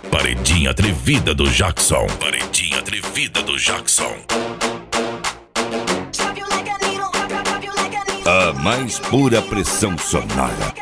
Paredinha atrevida do Jackson. Paredinha atrevida do Jackson. A mais pura pressão sonora.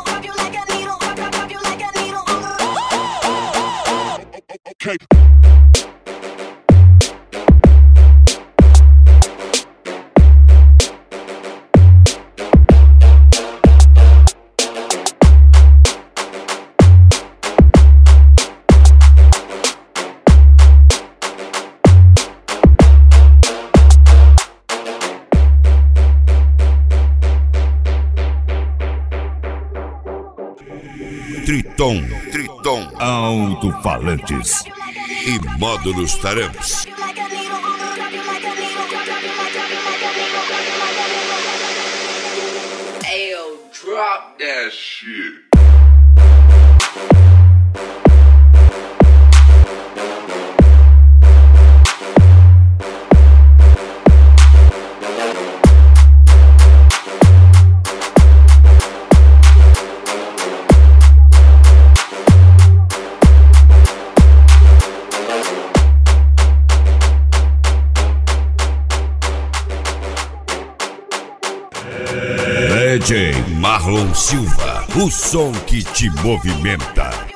Triton, alto-falantes e módulos Taramps. Ayo, drop that shit. DJ Marlon Silva, o som que te movimenta.